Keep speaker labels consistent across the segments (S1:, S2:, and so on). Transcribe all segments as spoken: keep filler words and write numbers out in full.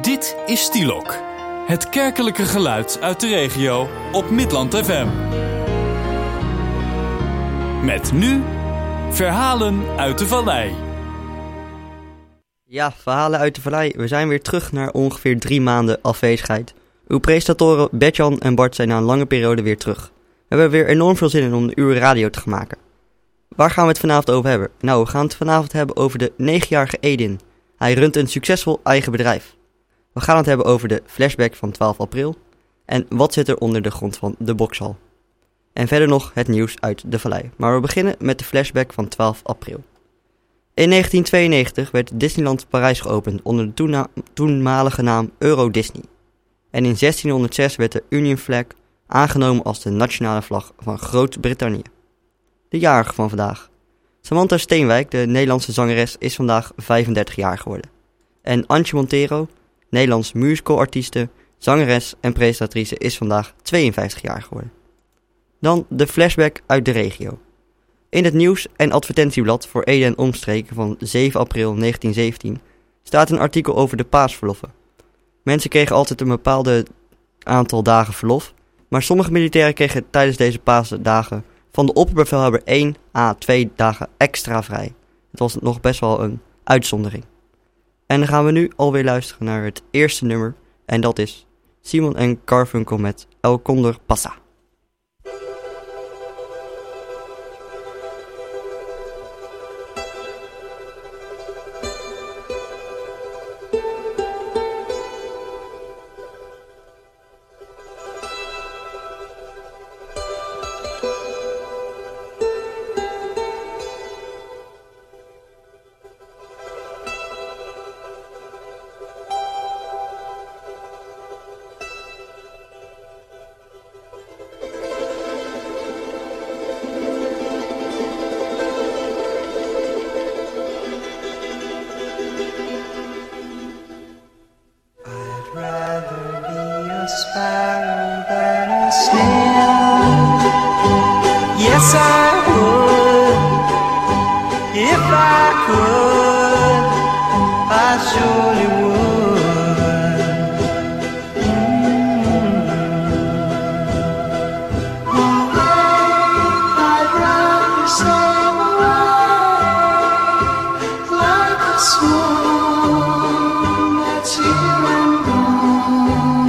S1: Dit is Stielok, het kerkelijke geluid uit de regio op Midland F M. Met nu verhalen uit de vallei.
S2: Ja, verhalen uit de vallei. We zijn weer terug naar ongeveer drie maanden afwezigheid. Uw presentatoren Bert-Jan en Bart zijn na een lange periode weer terug. We hebben weer enorm veel zin in om een uur radio te gaan maken. Waar gaan we het vanavond over hebben? Nou, we gaan het vanavond hebben over de negenjarige Edin. Hij runt een succesvol eigen bedrijf. We gaan het hebben over de flashback van twaalf april. En wat zit er onder de grond van de Boxhal. En verder nog het nieuws uit de vallei. Maar we beginnen met de flashback van twaalf april. In negentien tweeënnegentig werd Disneyland Parijs geopend onder de toena- toenmalige naam Euro Disney. En in zestienhonderdzes werd de Union Flag aangenomen als de nationale vlag van Groot-Brittannië. De jarige van vandaag. Samantha Steenwijk, de Nederlandse zangeres, is vandaag vijfendertig jaar geworden. En Antje Montero, Nederlands musicalartieste, zangeres en presentatrice, is vandaag tweeënvijftig jaar geworden. Dan de flashback uit de regio. In het nieuws- en advertentieblad voor Ede en omstreken van zeven april negentien zeventien staat een artikel over de paasverloffen. Mensen kregen altijd een bepaald aantal dagen verlof, maar sommige militairen kregen tijdens deze paasdagen van de opperbevelhebber één à twee dagen extra vrij. Het was nog best wel een uitzondering. En dan gaan we nu alweer luisteren naar het eerste nummer, en dat is Simon en Garfunkel met El Condor Pasa.
S3: Sparrow than a snail. Yes, I would. If I could, I surely would. Mm-hmm. I'd rather sail away like a swan that's here and gone.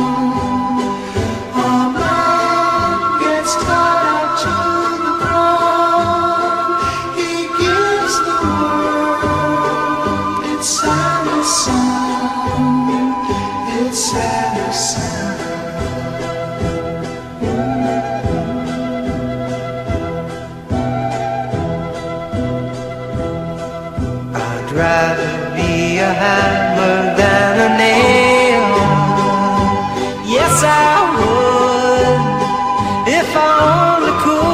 S3: I'd rather be a hammer than a nail. Yes, I would. If I only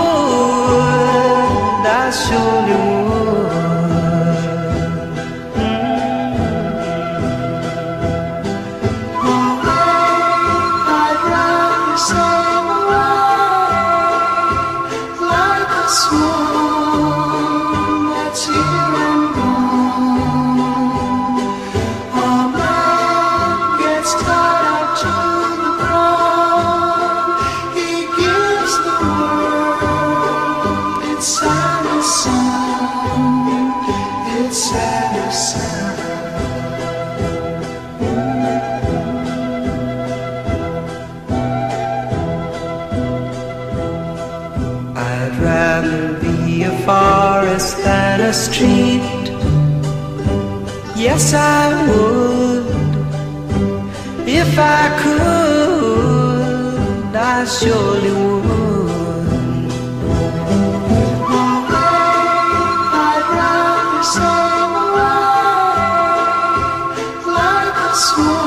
S3: could, I surely would. Mm-hmm. I'd rather sail away like a swan that's here and gone. A man gets tied up to the ground. He gives the world its saddest sound, its saddest sound. I'd rather be a forest than a street. Yes, I would. If I could, I surely would. I'd rather sail away like a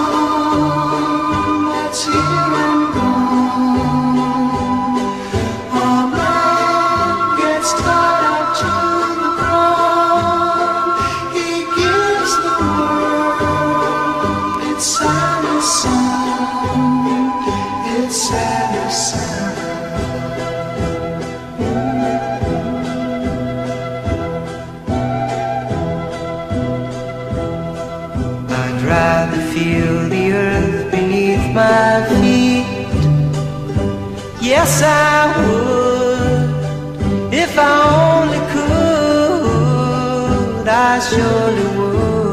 S3: swan that's here and gone. A man gets tied up to the ground. He gives the world its saddest sound, its saddest sound. I'd rather feel the earth my feet. Yes, I would, if I only could, I surely would.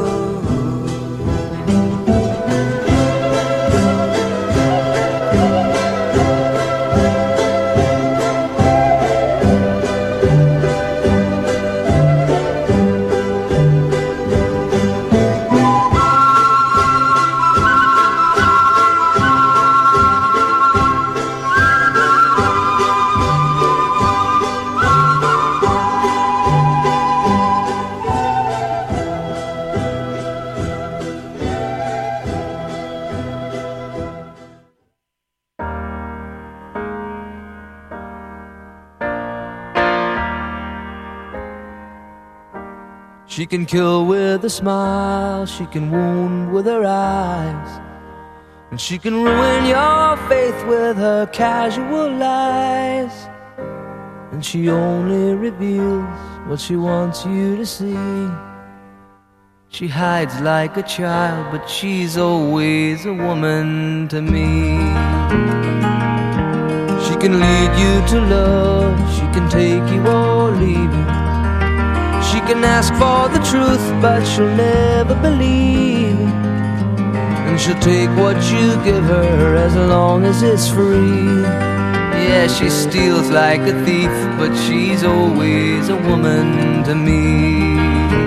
S4: She can kill with a smile, she can wound with her eyes, and she can ruin your faith with her casual lies. And she only reveals what she wants you to see. She hides like a child, but she's always a woman to me. She can lead you to love, she can take you or leave you. She can ask for the truth, but she'll never believe. And she'll take what you give her as long as it's free. Yeah, she steals like a thief, but she's always a woman to me.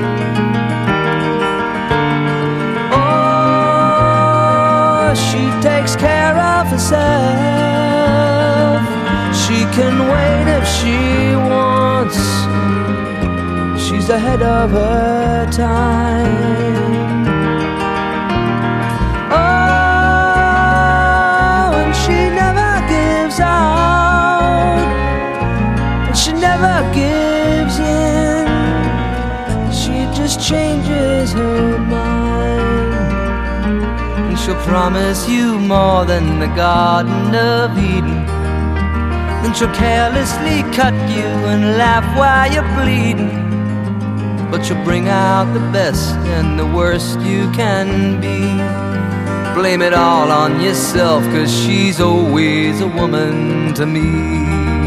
S4: Oh, she takes care of herself. She can wait if she wants. She's ahead of her time. Oh, and she never gives out, and she never gives in. She just changes her mind, and she'll promise you more than the Garden of Eden. Then she'll carelessly cut you and laugh while you're bleeding. But you'll bring out the best and the worst you can be. Blame it all on yourself, 'cause she's always a woman to me.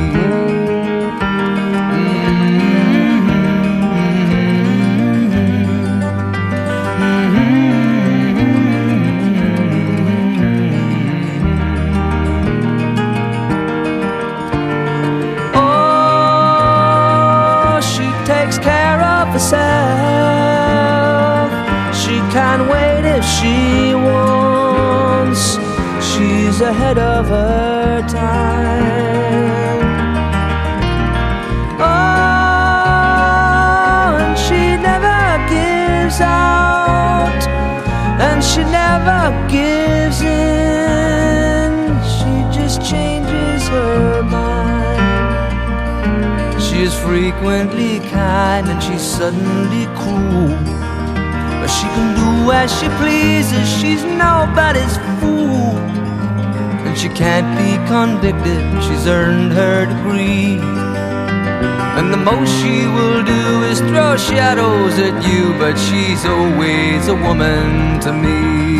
S4: She can't wait if she wants. She's ahead of her time. Oh, and she never gives out, and she never gives in. She just changes her mind. She is frequently kind and she's suddenly cruel. But she can do as she pleases, she's nobody's fool. And she can't be convicted, she's earned her degree. And the most she will do is throw shadows at you, but she's always a woman to me.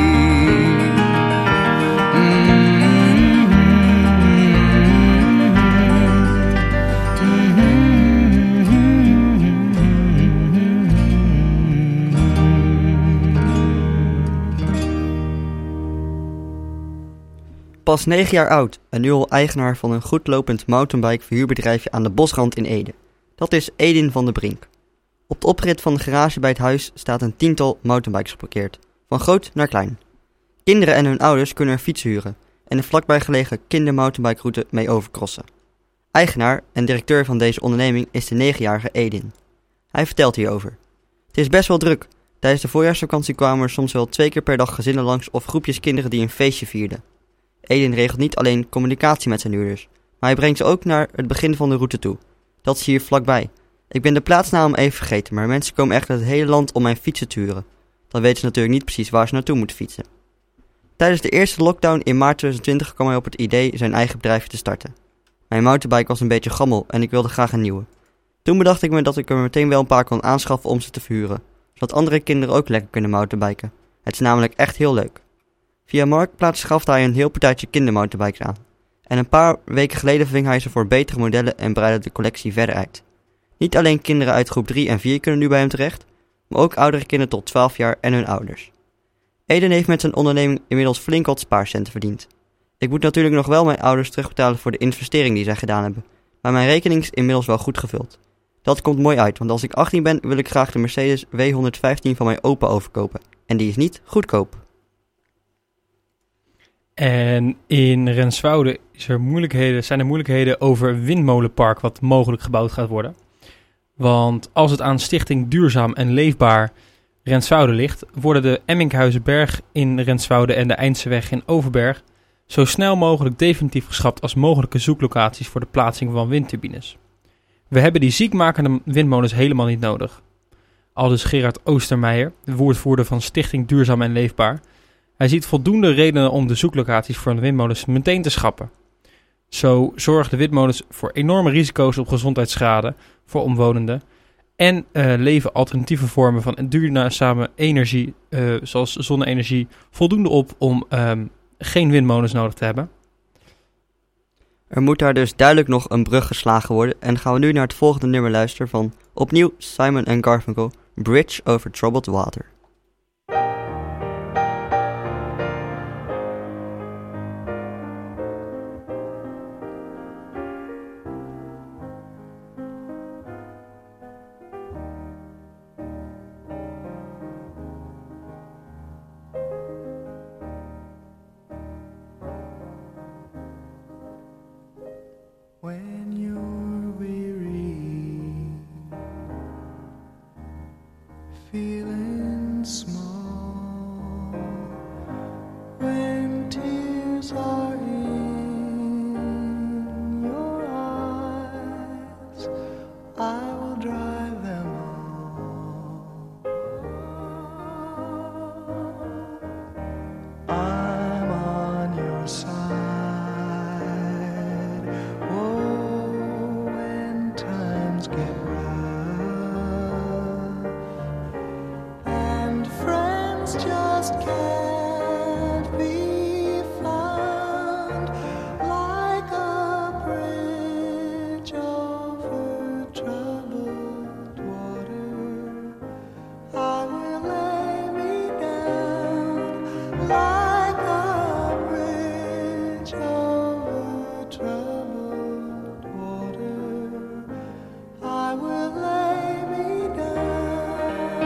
S2: Pas negen jaar oud en nu al eigenaar van een goedlopend mountainbike verhuurbedrijfje aan de Bosrand in Ede. Dat is Edin van der Brink. Op de oprit van de garage bij het huis staat een tiental mountainbikes geparkeerd, van groot naar klein. Kinderen en hun ouders kunnen er fietsen huren en de vlakbij gelegen kindermountainbikeroute mee overcrossen. Eigenaar en directeur van deze onderneming is de negenjarige Edin. Hij vertelt hierover. Het is best wel druk. Tijdens de voorjaarsvakantie kwamen er soms wel twee keer per dag gezinnen langs of groepjes kinderen die een feestje vierden. Edin regelt niet alleen communicatie met zijn huurders, maar hij brengt ze ook naar het begin van de route toe. Dat is hier vlakbij. Ik ben de plaatsnaam even vergeten, maar mensen komen echt uit het hele land om mijn fietsen te huren. Dan weten ze natuurlijk niet precies waar ze naartoe moeten fietsen. Tijdens de eerste lockdown in maart twintig twintig kwam hij op het idee zijn eigen bedrijfje te starten. Mijn mountainbike was een beetje gammel en ik wilde graag een nieuwe. Toen bedacht ik me dat ik er meteen wel een paar kon aanschaffen om ze te verhuren, zodat andere kinderen ook lekker kunnen mountainbiken. Het is namelijk echt heel leuk. Via Marktplaats schafte hij een heel partijtje kindermotorbikes aan. En een paar weken geleden ving hij ze voor betere modellen en breidde de collectie verder uit. Niet alleen kinderen uit groep drie en vier kunnen nu bij hem terecht, maar ook oudere kinderen tot twaalf jaar en hun ouders. Eden heeft met zijn onderneming inmiddels flink wat spaarcenten verdiend. Ik moet natuurlijk nog wel mijn ouders terugbetalen voor de investering die zij gedaan hebben, maar mijn rekening is inmiddels wel goed gevuld. Dat komt mooi uit, want als ik achttien ben wil ik graag de Mercedes W honderdvijftien van mijn opa overkopen. En die is niet goedkoop.
S5: En in Renswoude is er moeilijkheden, zijn er moeilijkheden over een windmolenpark wat mogelijk gebouwd gaat worden. Want als het aan Stichting Duurzaam en Leefbaar Renswoude ligt, worden de Emminkhuizenberg in Renswoude en de Eindseweg in Overberg zo snel mogelijk definitief geschrapt als mogelijke zoeklocaties voor de plaatsing van windturbines. We hebben die ziekmakende windmolens helemaal niet nodig. Aldus Gerard Oostermeijer, de woordvoerder van Stichting Duurzaam en Leefbaar. Hij ziet voldoende redenen om de zoeklocaties voor de windmolens meteen te schrappen. Zo zorgen de windmolens voor enorme risico's op gezondheidsschade voor omwonenden en uh, leveren alternatieve vormen van duurzame energie, uh, zoals zonne-energie, voldoende op om um, geen windmolens nodig te hebben.
S2: Er moet daar dus duidelijk nog een brug geslagen worden en gaan we nu naar het volgende nummer luisteren van opnieuw Simon and Garfunkel, Bridge over Troubled Water.
S3: When you're weary, feeling small, when tears are in your eyes, I will dry them all. I'm on your side. Get rough, and friends just can't be found like a bridge over troubled water. I will lay me down like a bridge over troubled water. I will lay me down.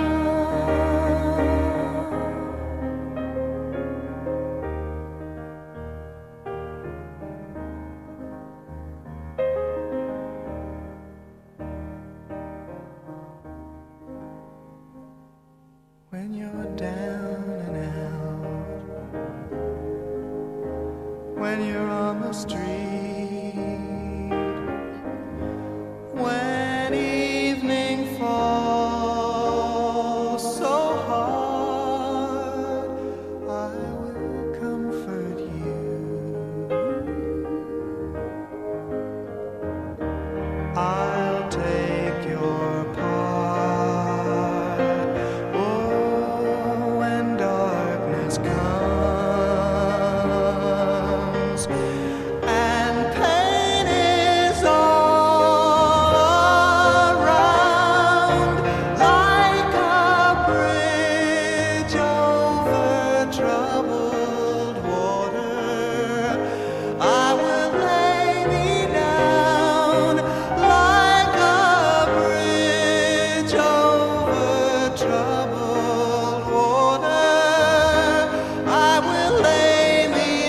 S3: When you're down and out, when you're on the street, when evening falls so hard, I will comfort you. I'll take your part. Oh, when darkness comes and pain is all around, like a bridge over troubled water, I will lay me down like a bridge over troubled water. I will lay me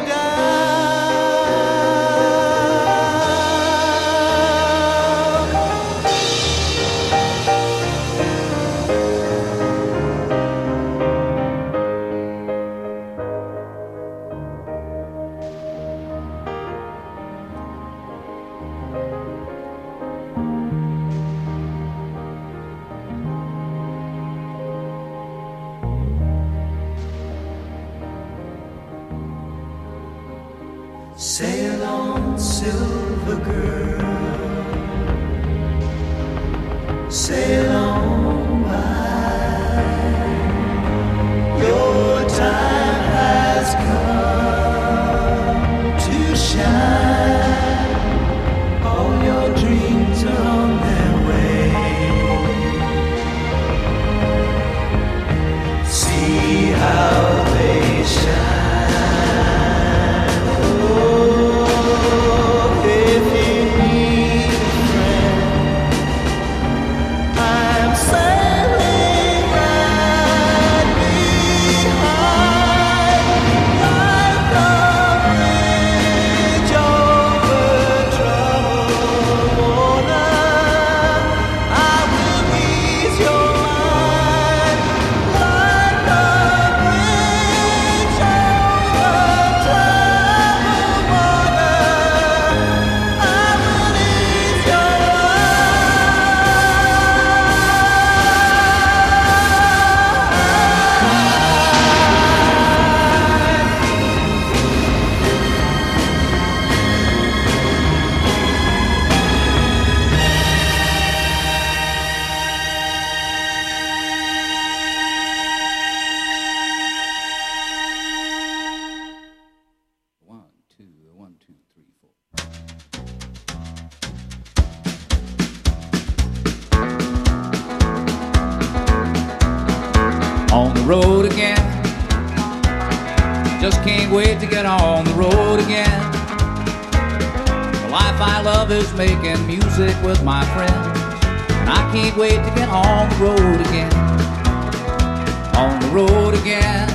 S3: Sail on, silver girl, sail on by. Your time has come.
S6: On the road again. Just can't wait to get on the road again. The life I love is making music with my friends, and I can't wait to get on the road again. On the road again.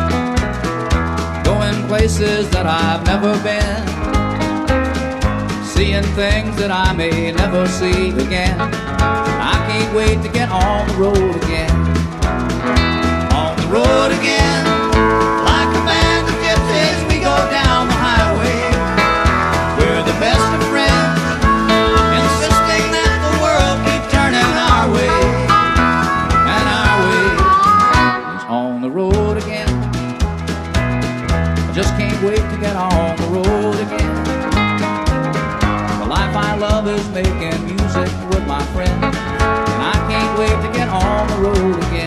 S6: Going places that I've never been, seeing things that I may never see again. I can't wait to get on the road again. On the road again. Like a band of gypsies we go down the highway. We're the best of friends, insisting that the world keep turning our way. And our way is on the road again. I just can't wait to get on the road again. The life I love is making music with my friends, and I can't wait to get on the road again.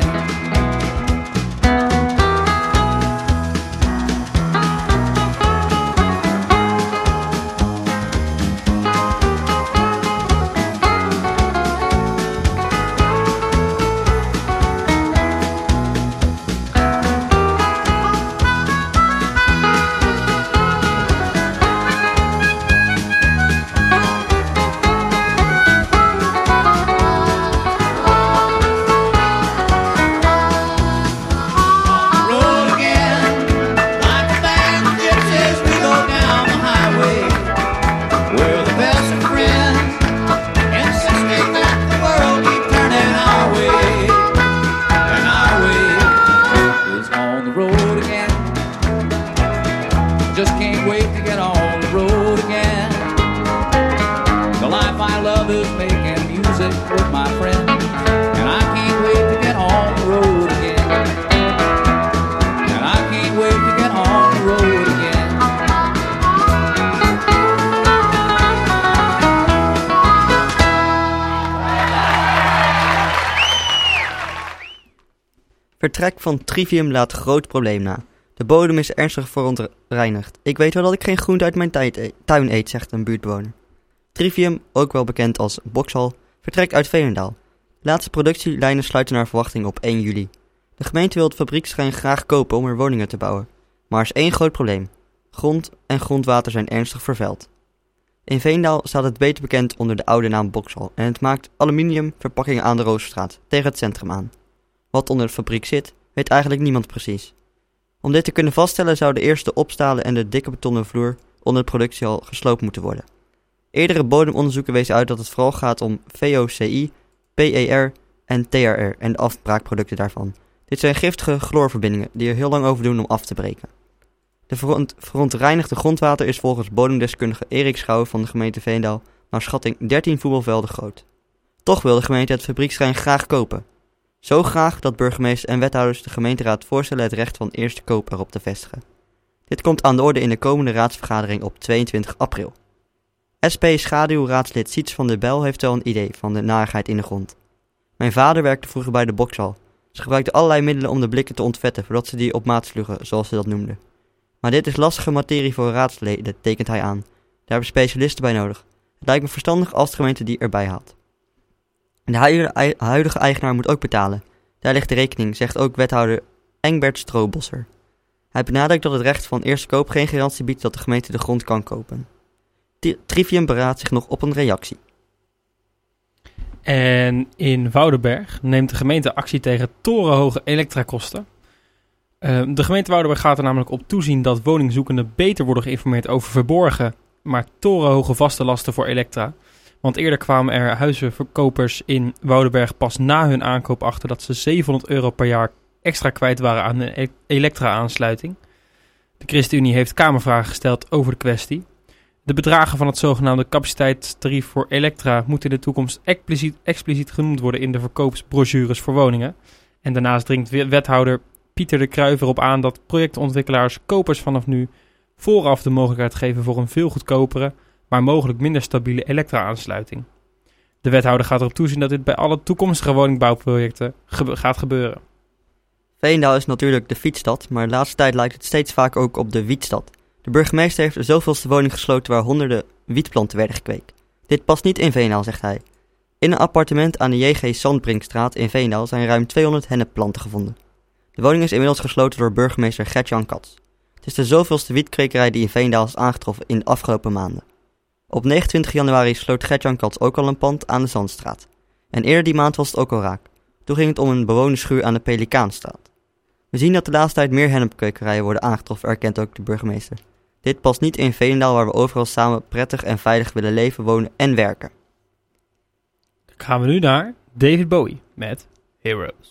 S2: Vertrek van Trivium laat groot probleem na. De bodem is ernstig verontreinigd. Ik weet wel dat ik geen groente uit mijn e- tuin eet, zegt een buurtbewoner. Trivium, ook wel bekend als Boxhal, vertrekt uit Veenendaal. De laatste productielijnen sluiten naar verwachting op één juli. De gemeente wil het fabrieksterrein graag kopen om er woningen te bouwen. Maar er is één groot probleem. Grond en grondwater zijn ernstig vervuild. In Veenendaal staat het beter bekend onder de oude naam Boxhal en het maakt aluminiumverpakkingen aan de Roosterstraat tegen het centrum aan. Wat onder de fabriek zit, weet eigenlijk niemand precies. Om dit te kunnen vaststellen zouden eerst de opstalen en de dikke betonnen vloer onder de productiehal gesloopt moeten worden. Eerdere bodemonderzoeken wezen uit dat het vooral gaat om V O C I, P E R en T R R en de afbraakproducten daarvan. Dit zijn giftige chloorverbindingen die er heel lang over doen om af te breken. De veront- verontreinigde grondwater is volgens bodemdeskundige Erik Schouw van de gemeente Veenendaal naar schatting dertien voetbalvelden groot. Toch wil de gemeente het fabrieksterrein graag kopen. Zo graag dat burgemeester en wethouders de gemeenteraad voorstellen het recht van eerste koop erop te vestigen. Dit komt aan de orde in de komende raadsvergadering op tweeëntwintig april. S P-schaduwraadslid Siets van der Bijl heeft wel een idee van de narigheid in de grond. Mijn vader werkte vroeger bij de Boxhal. Ze gebruikten allerlei middelen om de blikken te ontvetten voordat ze die op maat sloegen, zoals ze dat noemden. Maar dit is lastige materie voor raadsleden, tekent hij aan. Daar hebben specialisten bij nodig. Het lijkt me verstandig als de gemeente die erbij haalt. De huidige eigenaar moet ook betalen. Daar ligt de rekening, zegt ook wethouder Engbert Stroobosser. Hij benadrukt dat het recht van eerste koop geen garantie biedt dat de gemeente de grond kan kopen. Trivium beraadt zich nog op een reactie.
S5: En in Woudenberg neemt de gemeente actie tegen torenhoge elektrakosten. Uh, de gemeente Woudenberg gaat er namelijk op toezien dat woningzoekenden beter worden geïnformeerd over verborgen, maar torenhoge vaste lasten voor elektra. Want eerder kwamen er huizenverkopers in Woudenberg pas na hun aankoop achter dat ze zevenhonderd euro per jaar extra kwijt waren aan een elektra-aansluiting. De ChristenUnie heeft kamervragen gesteld over de kwestie. De bedragen van het zogenaamde capaciteitstarief voor elektra moeten in de toekomst expliciet, expliciet genoemd worden in de verkoopsbrochures voor woningen. En daarnaast dringt wethouder Pieter de Kruijf erop aan dat projectontwikkelaars kopers vanaf nu vooraf de mogelijkheid geven voor een veel goedkopere, maar mogelijk minder stabiele elektra-aansluiting. De wethouder gaat erop toezien dat dit bij alle toekomstige woningbouwprojecten gebe- gaat gebeuren.
S2: Veenendaal is natuurlijk de fietsstad, maar de laatste tijd lijkt het steeds vaker ook op de wietstad. De burgemeester heeft de zoveelste woning gesloten waar honderden wietplanten werden gekweekt. Dit past niet in Veenendaal, zegt hij. In een appartement aan de J G Sandbrinkstraat in Veenendaal zijn ruim tweehonderd hennepplanten gevonden. De woning is inmiddels gesloten door burgemeester Gert-Jan Kats. Het is de zoveelste wietkwekerij die in Veenendaal is aangetroffen in de afgelopen maanden. Op negenentwintig januari sloot Gert-Jan Kats ook al een pand aan de Zandstraat. En eerder die maand was het ook al raak. Toen ging het om een bewonerschuur aan de Pelikaanstraat. We zien dat de laatste tijd meer hennepkwekerijen worden aangetroffen, erkent ook de burgemeester. Dit past niet in Veenendaal waar we overal samen prettig en veilig willen leven, wonen en werken.
S5: Dan gaan we nu naar David Bowie met Heroes.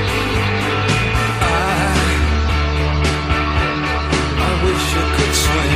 S7: Swing.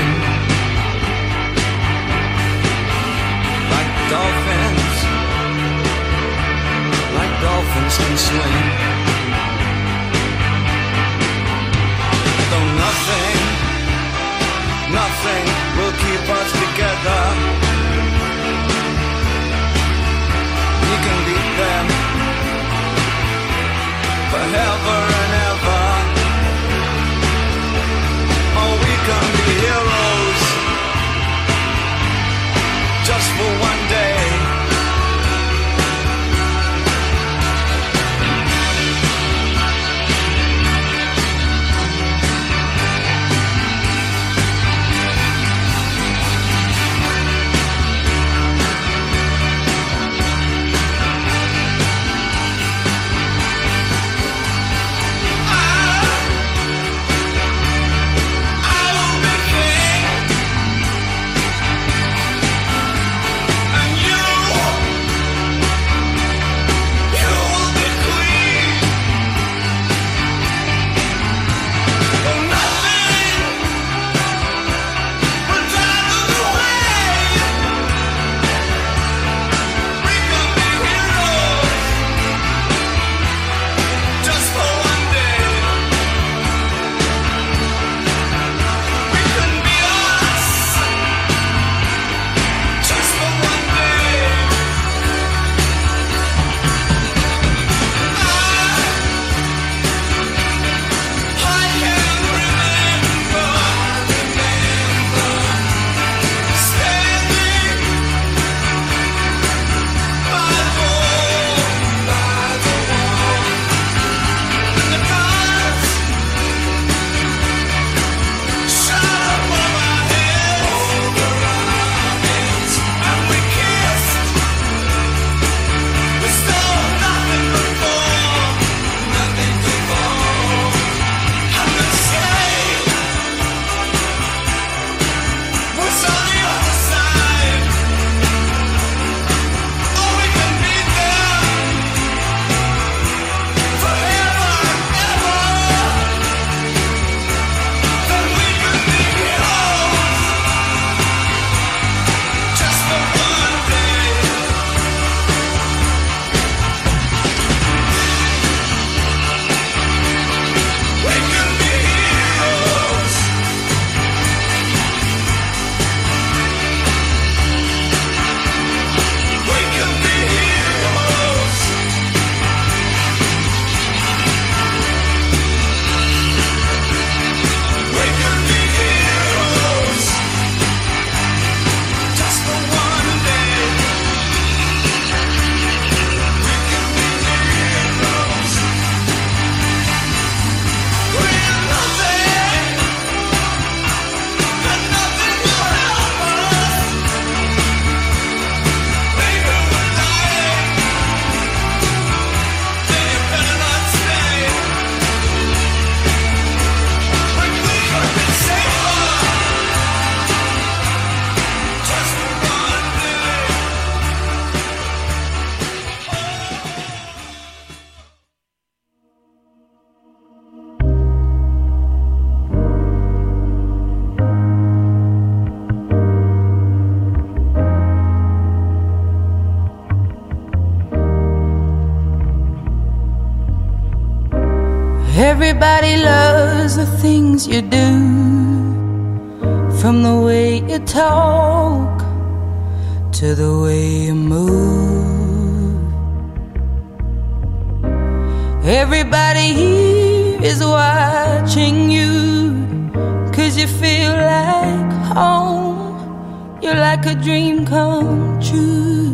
S7: Everybody loves the things you do, from the way you talk to the way you move. Everybody here is watching you, 'cause you feel like home. You're like a dream come true.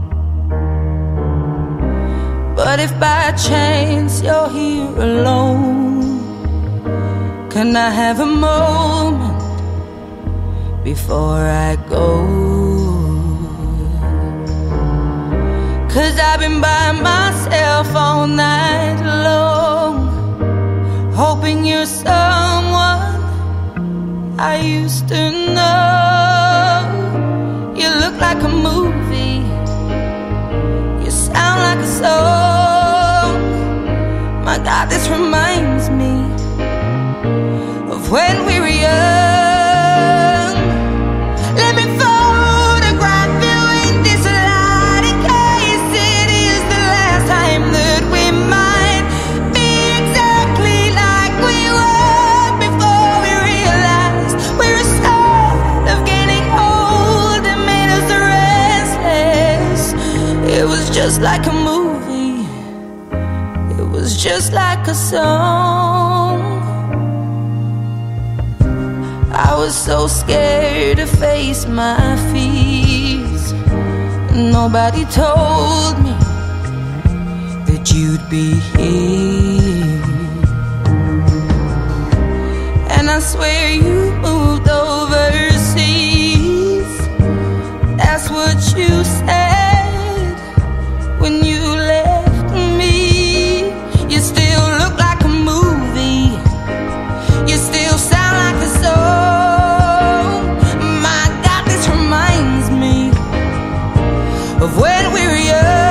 S7: But if by chance you're here alone, can I have a moment before I go? 'Cause I've been by myself all night long, hoping you're someone I used to know. You look like a movie, you sound like a song. My God, this reminds me of when we were young. Let me photograph you in this light, in case it is the last time that we might be exactly like we were before we realized we were scared of getting old and made us restless. It was just like a movie, it was just like a song. I was so scared to face my fears, nobody told me that you'd be here. And I swear you moved overseas, that's what you said when you left me. You still look like a movie, you still sound like a song. My God, this reminds me of when we were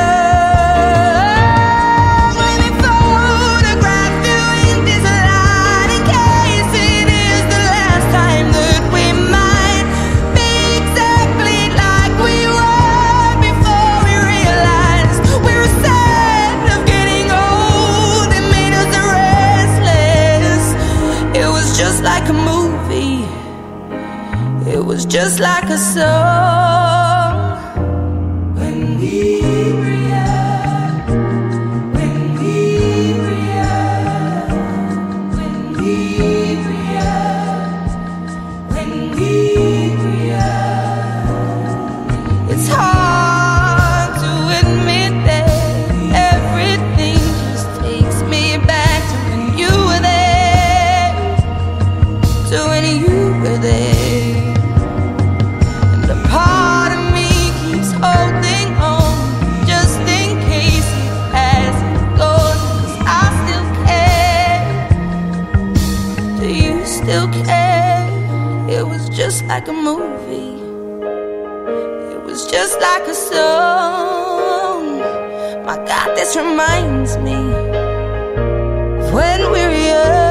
S7: young. Let me photograph you in this light, in case it is the last time that we might be exactly like we were before we realized we were sad of getting old and made us restless. It was just like a movie, it was just like a song. When we were young, when we were young, when we were young, when we were young. It's hard to admit that everything just takes me back to when you were there, to when you were there. And a part of me keeps holding on, just in case it hasn't gone. 'Cause I still care. Do you still care? It was just like a movie, it was just like a song. My God, this reminds me of when we were young.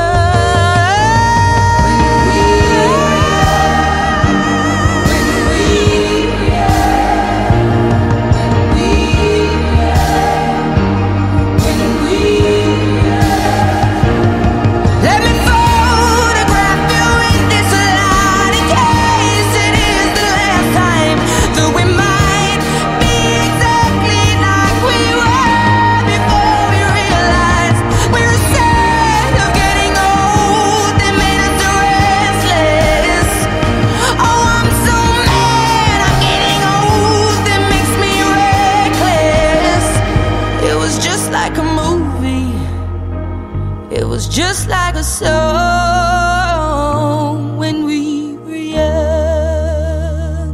S7: Let me photograph you in this light, in case it is the last time that we might be exactly like we were before we realized we were sad of getting old and made us restless. Oh, I'm so mad I'm getting old, it makes me reckless. It was just like a movie, it was just like a song when we were young.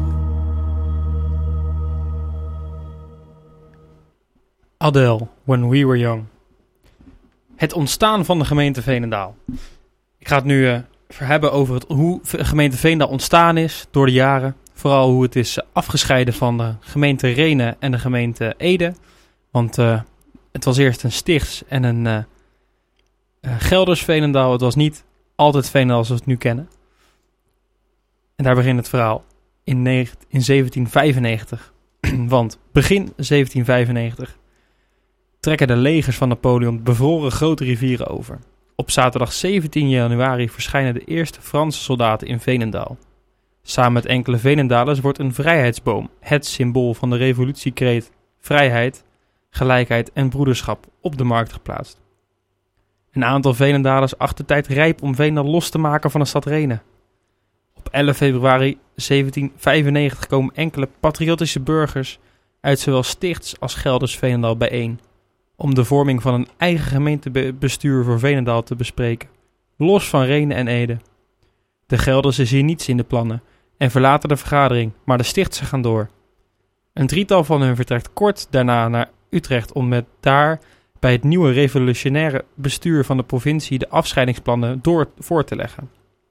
S5: Adele, When We Were Young. Het ontstaan van de gemeente Veenendaal. Ik ga het nu uh, hebben over het, hoe de gemeente Veenendaal ontstaan is door de jaren. Vooral hoe het is uh, afgescheiden van de gemeente Rhenen en de gemeente Ede. Want uh, het was eerst een stichts en een uh, uh, Gelders Veenendaal. Het was niet altijd Veenendaal zoals we het nu kennen. En daar begint het verhaal in, negen, in zeventien vijfennegentig. Want begin zeventien vijfennegentig trekken de legers van Napoleon bevroren grote rivieren over. Op zaterdag zeventien januari verschijnen de eerste Franse soldaten in Veenendaal. Samen met enkele Veenendalers wordt een vrijheidsboom, het symbool van de revolutiekreet vrijheid, gelijkheid en broederschap, op de markt geplaatst. Een aantal Veenendalers acht de tijd rijp om Veenendaal los te maken van de stad Rhenen. Op elf februari zeventien vijfennegentig komen enkele patriotische burgers uit zowel Stichts als Gelders Veenendaal bijeen om de vorming van een eigen gemeentebestuur voor Veenendaal te bespreken, los van Rhenen en Ede. De Gelders zien niets in de plannen en verlaten de vergadering, maar de Stichtsen gaan door. Een drietal van hen vertrekt kort daarna naar Utrecht om met daar bij het nieuwe revolutionaire bestuur van de provincie de afscheidingsplannen door voor te leggen.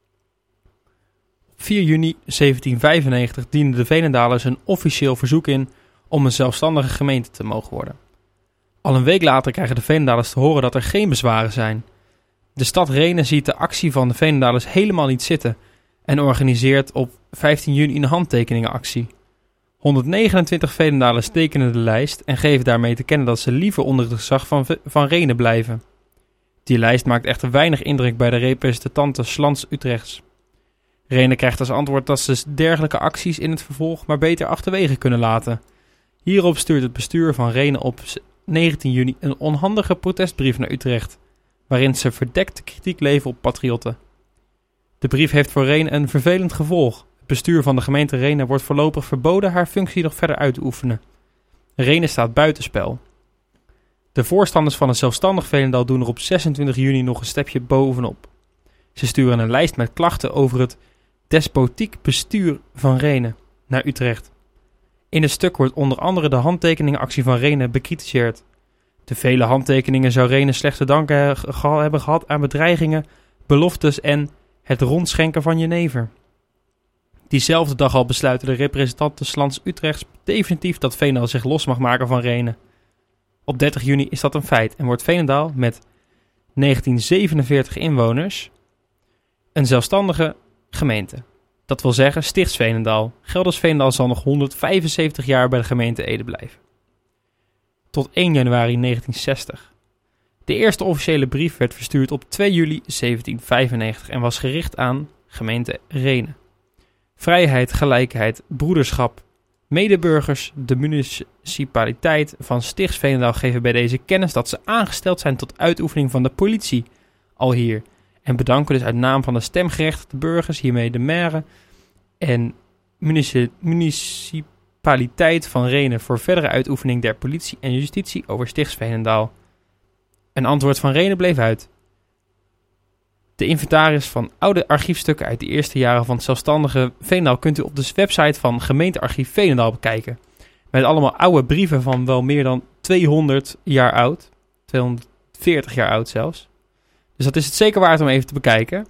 S5: Op vier juni zeventien vijfennegentig dienen de Veenendalers een officieel verzoek in om een zelfstandige gemeente te mogen worden. Al een week later krijgen de Veenendalers te horen dat er geen bezwaren zijn. De stad Rhenen ziet de actie van de Veenendalers helemaal niet zitten en organiseert op vijftien juni een handtekeningenactie. honderdnegenentwintig Veenendalers tekenen de lijst en geven daarmee te kennen dat ze liever onder het gezag van, van Rhenen blijven. Die lijst maakt echter weinig indruk bij de representanten Slans-Utrechts. Rhenen krijgt als antwoord dat ze dergelijke acties in het vervolg maar beter achterwege kunnen laten. Hierop stuurt het bestuur van Rhenen op negentien juni een onhandige protestbrief naar Utrecht, waarin ze verdekte kritiek leveren op patriotten. De brief heeft voor Rhenen een vervelend gevolg. Het bestuur van de gemeente Rhenen wordt voorlopig verboden haar functie nog verder uit te oefenen. Rhenen staat buitenspel. De voorstanders van een zelfstandig Veenendaal doen er op zesentwintig juni nog een stapje bovenop. Ze sturen een lijst met klachten over het despotiek bestuur van Rhenen naar Utrecht. In het stuk wordt onder andere de handtekeningenactie van Rhenen bekritiseerd. De vele handtekeningen zou Rhenen slechts te danken hebben gehad aan bedreigingen, beloftes en het rondschenken van jenever. Diezelfde dag al besluiten de representanten Slans-Utrechts definitief dat Veenendaal zich los mag maken van Rhenen. Op dertig juni is dat een feit en wordt Veenendaal met negentienhonderdzevenenveertig inwoners een zelfstandige gemeente. Dat wil zeggen Stichts Veenendaal. Gelders Veenendaal zal nog honderdvijfenzeventig jaar bij de gemeente Ede blijven. Tot één januari negentienzestig. De eerste officiële brief werd verstuurd op twee juli zeventien vijfennegentig en was gericht aan gemeente Rhenen. Vrijheid, gelijkheid, broederschap, medeburgers, de municipaliteit van Stichts Veenendaal geven bij deze kennis dat ze aangesteld zijn tot uitoefening van de politie al hier. En bedanken dus uit naam van de stemgerechtigde burgers, hiermee de maire en munici- municipaliteit van Rhenen voor verdere uitoefening der politie en justitie over Stichts Veenendaal. Een antwoord van Rhenen bleef uit. De inventaris van oude archiefstukken uit de eerste jaren van het zelfstandige Veenendaal kunt u op de website van gemeentearchief Veenendaal bekijken. Met allemaal oude brieven van wel meer dan tweehonderd jaar oud. tweehonderdveertig jaar oud zelfs. Dus dat is het zeker waard om even te bekijken.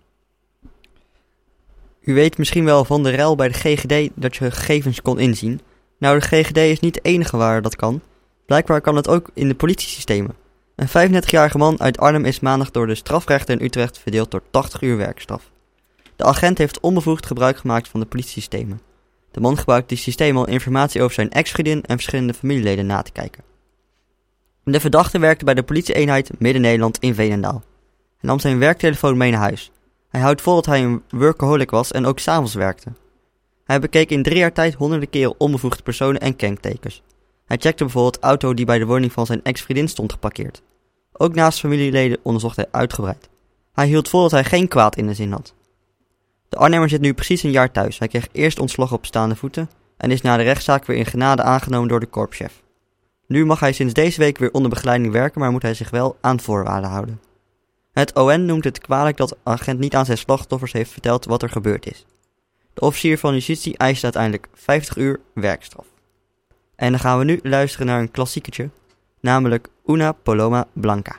S2: U weet misschien wel van de rel bij de G G D dat je gegevens kon inzien. Nou, de G G D is niet de enige waar dat kan. Blijkbaar kan het ook in de politiesystemen. Een vijfendertigjarige man uit Arnhem is maandag door de strafrechter in Utrecht verdeeld door tachtig uur werkstraf. De agent heeft onbevoegd gebruik gemaakt van de politiesystemen. De man gebruikt die systemen om informatie over zijn ex-vriendin en verschillende familieleden na te kijken. De verdachte werkte bij de politieeenheid Midden-Nederland in Veenendaal. Hij nam zijn werktelefoon mee naar huis. Hij houdt vol dat hij een workaholic was en ook 's avonds werkte. Hij bekeek in drie jaar tijd honderden keren onbevoegde personen en kentekens. Hij checkte bijvoorbeeld de auto die bij de woning van zijn ex-vriendin stond geparkeerd. Ook naast familieleden onderzocht hij uitgebreid. Hij hield vol dat hij geen kwaad in de zin had. De Arnhemmer zit nu precies een jaar thuis. Hij kreeg eerst ontslag op staande voeten en is na de rechtszaak weer in genade aangenomen door de korpschef. Nu mag hij sinds deze week weer onder begeleiding werken, maar moet hij zich wel aan voorwaarden houden. Het O N noemt het kwalijk dat de agent niet aan zijn slachtoffers heeft verteld wat er gebeurd is. De officier van justitie eist uiteindelijk vijftig uur werkstraf. En dan gaan we nu luisteren naar een klassieketje, namelijk Una Paloma Blanca.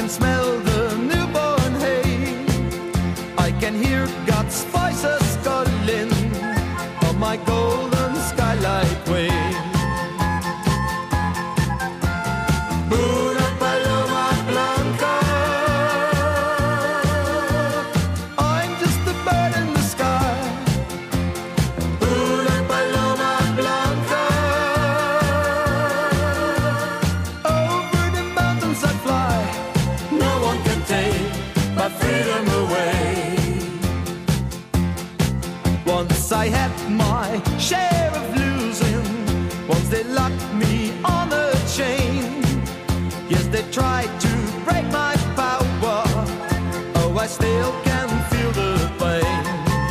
S8: can smell the newborn hay. I can hear God's voices calling on my golden skylight way. Una paloma blanca, I'm just a bird in the sky. Una paloma blanca, over the mountains I fly. No one can take my freedom away. Once I had my share of losing, once they locked me on a chain. Yes, they tried to break my power. Oh, I still can feel the pain.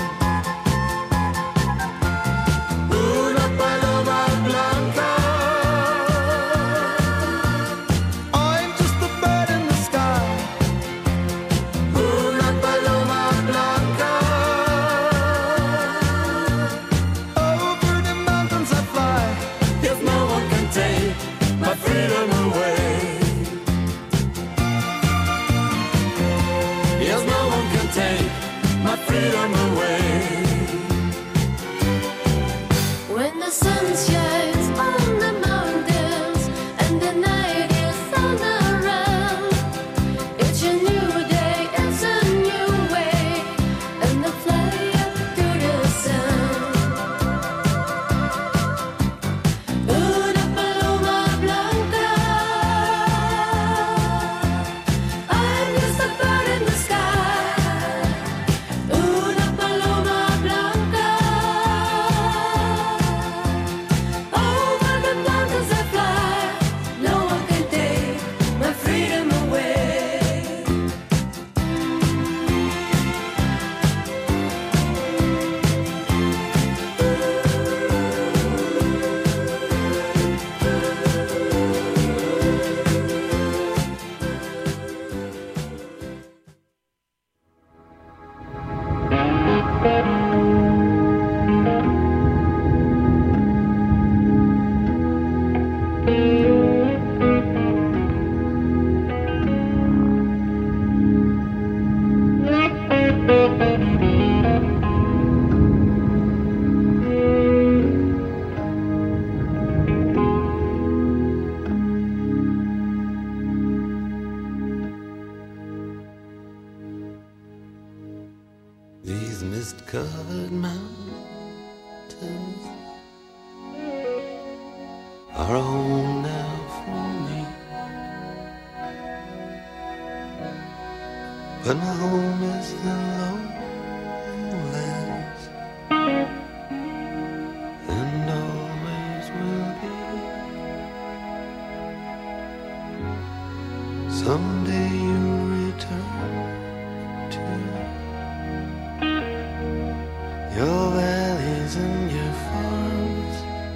S8: Una paloma blanca, I'm just a bird in the sky. Una paloma blanca, over the mountains I fly. Yes, no one can take my freedom away. Yes, no one can take my freedom away.
S9: When the sun shines on the mountains and the night is on around, it's a new day, it's a new way, and I fly up to the sun. Una paloma blanca, I'm just a bird in the sky. Una paloma blanca, over the mountains I fly. No one can take my freedom away.
S3: These mist-covered mountains are a home now for me. But my home is the lowlands, and always will be. Someday you'll return to your valleys and your farms,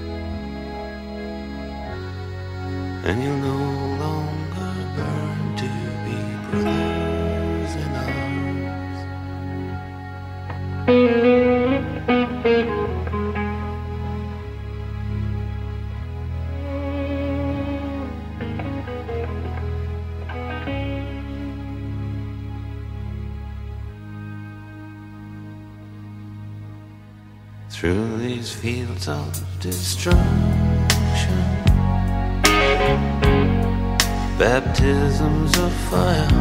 S3: and you'll no longer burn to be brothers in arms. Through these fields of destruction, baptisms of fire,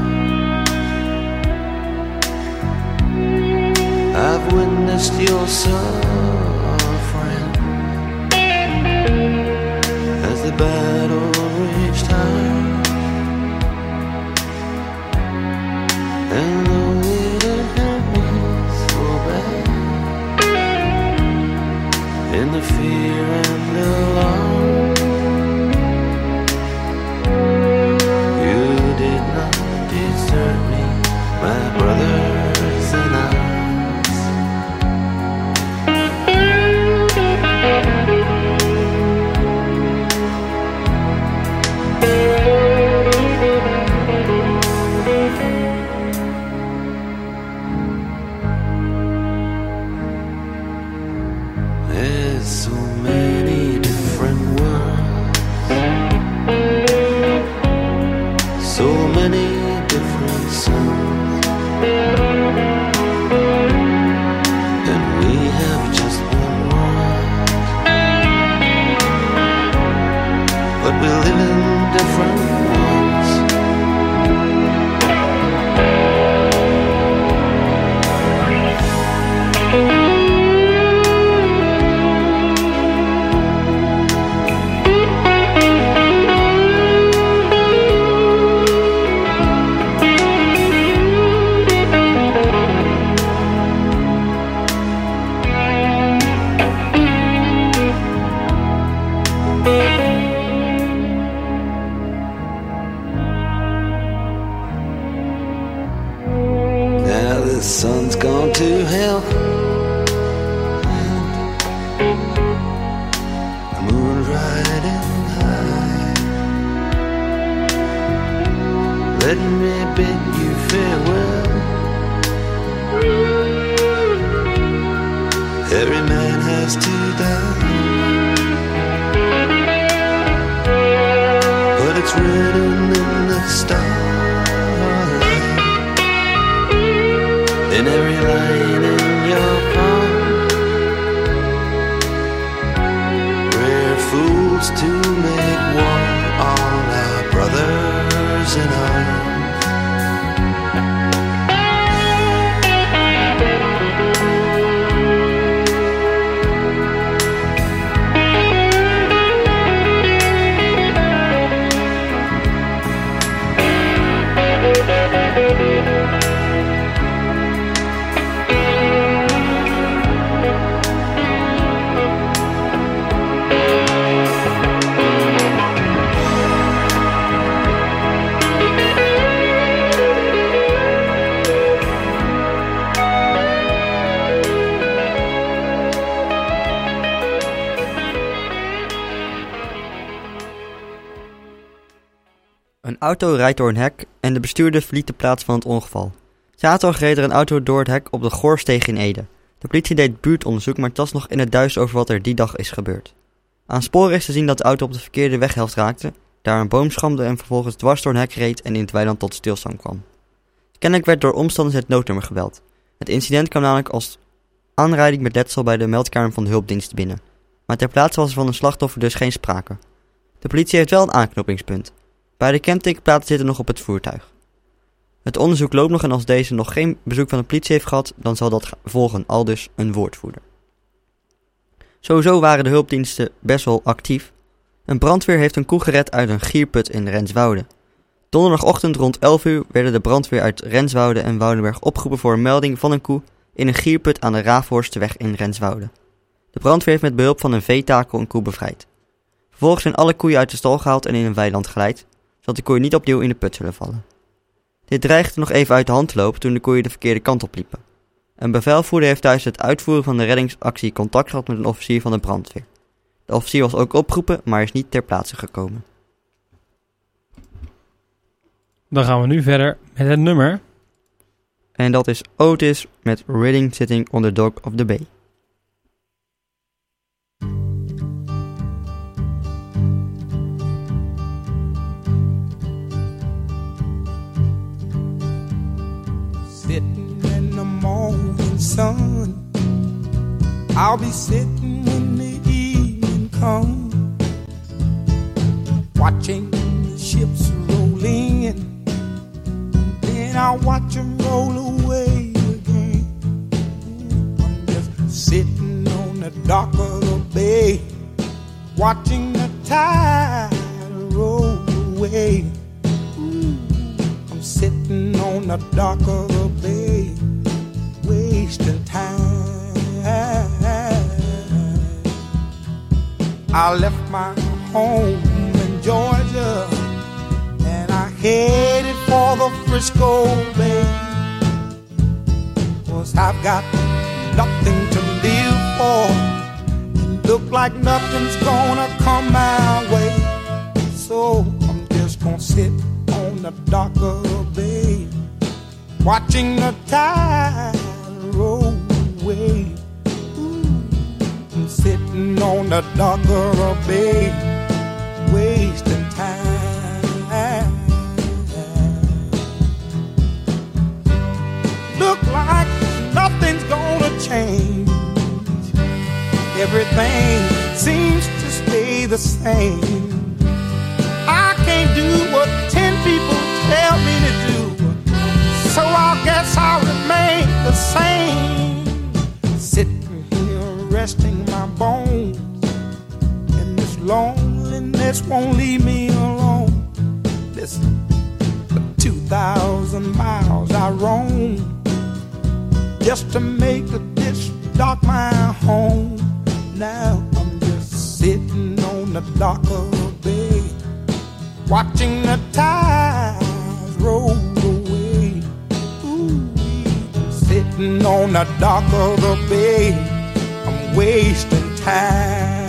S3: I've witnessed your suffering as the battle raged high. And though it hurt me so bad, in the fear and alarm, you did not desert me, my brothers in arms. There's so many different worlds sun's gone to hell. The moon riding high. Let me bid you farewell. Every man has to die, but it's written in the starlight, in every line in your palm. We're fools to make war on our brothers in arms.
S2: Een auto rijdt door een hek en de bestuurder verliet de plaats van het ongeval. Zaterdag reed er een auto door het hek op de Goorsteeg in Ede. De politie deed buurtonderzoek, maar tast nog in het duister over wat er die dag is gebeurd. Aan sporen is te zien dat de auto op de verkeerde weghelft raakte, daar een boom schramde en vervolgens dwars door een hek reed en in het weiland tot stilstand kwam. Kennelijk werd door omstanders het noodnummer gebeld. Het incident kwam namelijk als aanrijding met letsel bij de meldkamer van de hulpdienst binnen. Maar ter plaatse was er van een slachtoffer dus geen sprake. De politie heeft wel een aanknopingspunt. Beide kentekenplaten zitten nog op het voertuig. Het onderzoek loopt nog en als deze nog geen bezoek van de politie heeft gehad, dan zal dat volgen, aldus een woordvoerder. Sowieso waren de hulpdiensten best wel actief. Een brandweer heeft een koe gered uit een gierput in Renswoude. Donderdagochtend rond elf uur werden de brandweer uit Renswoude en Woudenberg opgeroepen voor een melding van een koe in een gierput aan de Raafhorstweg in Renswoude. De brandweer heeft met behulp van een veetakel een koe bevrijd. Vervolgens zijn alle koeien uit de stal gehaald en in een weiland geleid, zodat de koeien niet opnieuw in de put zullen vallen. Dit dreigde nog even uit de hand te lopen toen de koeien de verkeerde kant op liepen. Een bevelvoerder heeft tijdens het uitvoeren van de reddingsactie contact gehad met een officier van de brandweer. De officier was ook opgeroepen, maar is niet ter plaatse gekomen.
S5: Dan gaan we nu verder met het nummer.
S2: En dat is Otis met Reading Sitting on the Dock of the Bay.
S10: Sitting in the morning sun, I'll be sitting when the evening comes, watching the ships roll in, then I'll watch them roll away again. I'm just sitting on the dock of the bay, watching the tide roll away. Sitting on the dock of the bay, wasting time. I left my home in Georgia and I headed for the Frisco Bay, 'cause I've got nothing to live for and look like nothing's gonna come my way. So I'm just gonna sit on the dock of the bay, watching the tide roll away. Ooh, I'm sitting on the dock of the bay, wasting time. Look like nothing's gonna change. Everything seems to stay the same. I can't do what ten people tell me to do, so I guess I'll remain the same. Sitting here resting my bones, and this loneliness won't leave me alone. Listen, for two thousand miles I roam, just to make this dock my home. Now I'm just sitting on the dock of the bay, watching the tides roll away. Ooh, I'm sitting sitting on the dock of the bay, I'm wasting time.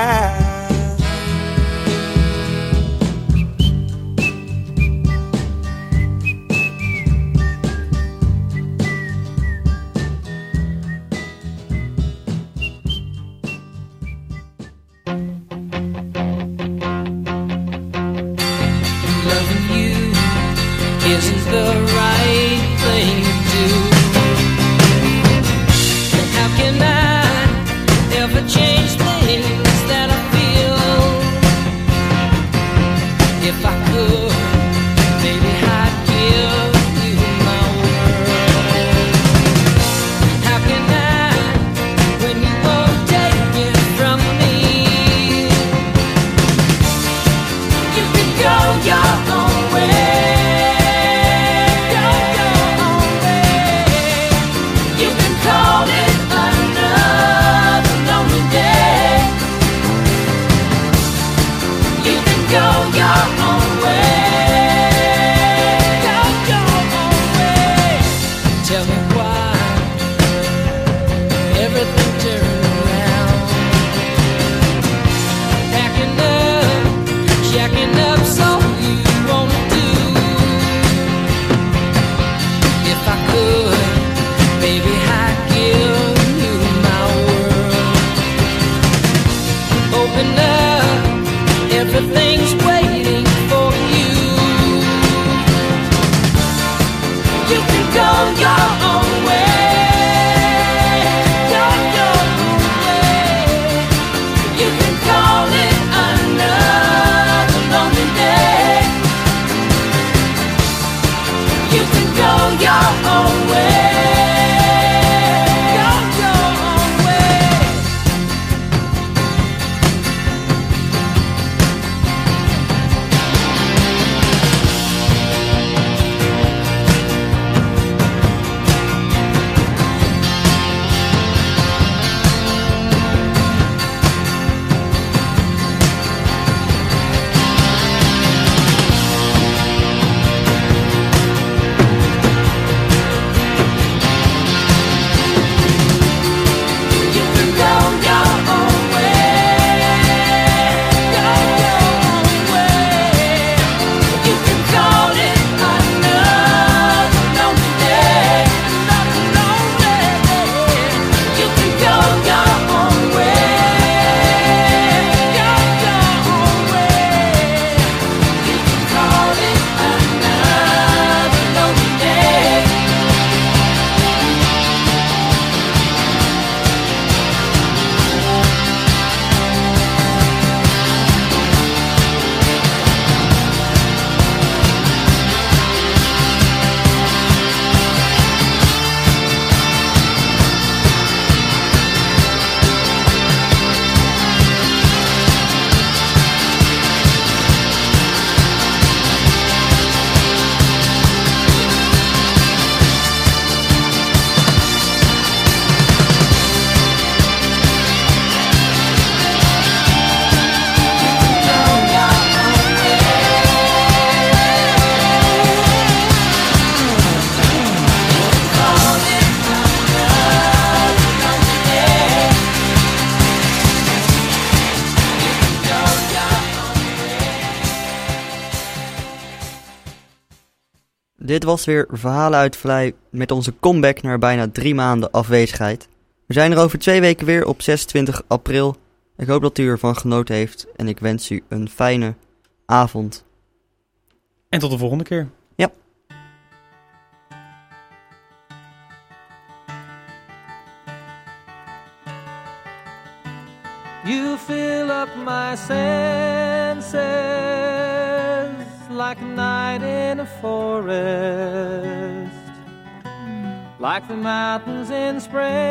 S4: Loving you isn't the right thing to do. And how can I ever change things that I feel? If I could, maybe I'd give you my world. How can I, when you won't take it from me? You can go your own way. Go your own way. You can call it another lonely day. You can go your own way. Go your own way. Tell me why everything turned around. Packing up, jacking up, so you wanna do. If I could, baby, I'd give you my world. Open up, everything's waiting for you. You can go your own way. Go your own way. You can call it another lonely day. You can go your own way. Go your own way. You can go your own way. Go your own way. You can call it another lonely day. Another lonely day. You can go your own way. Go your own way. You can call it another lonely day.
S2: Dit was weer Verhalen uit Vlei met onze comeback naar bijna drie maanden afwezigheid. We zijn er over twee weken weer op zesentwintig april. Ik hoop dat u ervan genoten heeft en ik wens u een fijne avond.
S5: En tot de volgende keer.
S2: Ja.
S4: You fill up my senses like a night in a forest, like the mountains in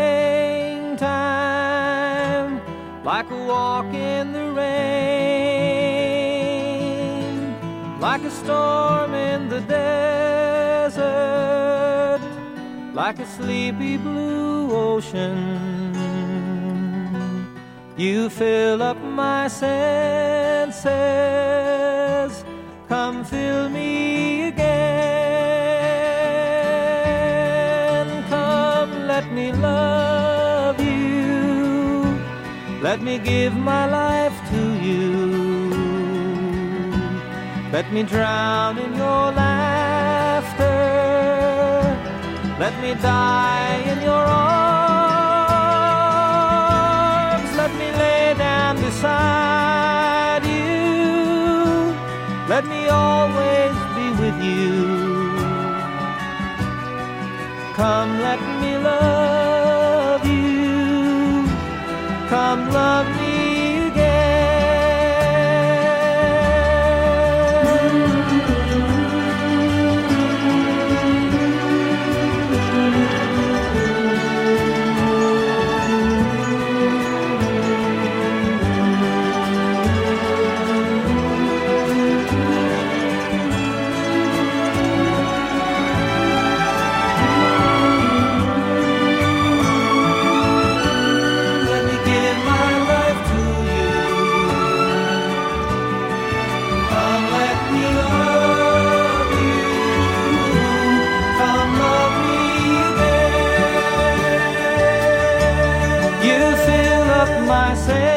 S4: springtime, like a walk in the rain, like a storm in the desert, like a sleepy blue ocean. You fill up my senses, come fill me again, come
S8: Let me give my life to you. Let me drown in your laughter. Let me die in your arms. Let me lay down beside you. Let me always be with you. Come, let me love you. Come, love me again. My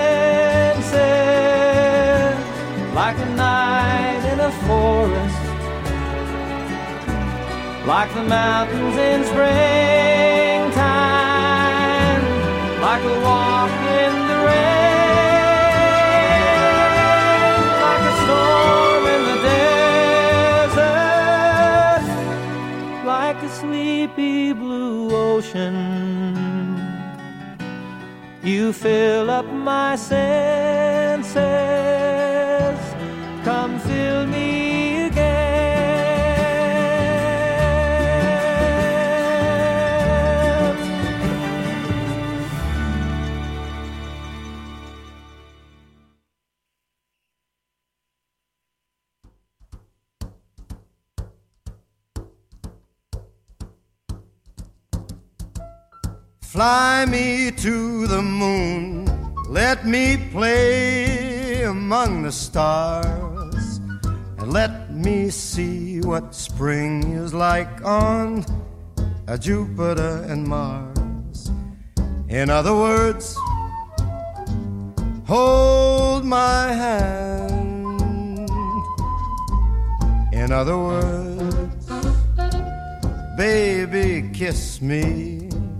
S8: senses like a night in a forest, like the mountains in springtime, like a walk in the rain, like a storm in the desert, like a sleepy blue ocean. You fill up my senses. Come fill me again.
S10: Fly me to the moon, let me play among the stars, and let me see what spring is like on a Jupiter and Mars. In other words, hold my hand. In other words, baby, kiss me.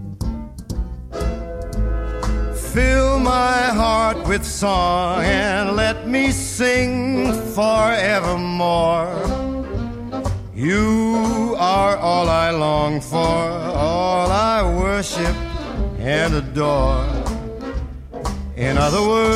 S10: Fill my heart with song and let me sing forevermore. You are all I long for, all I worship and adore. In other words,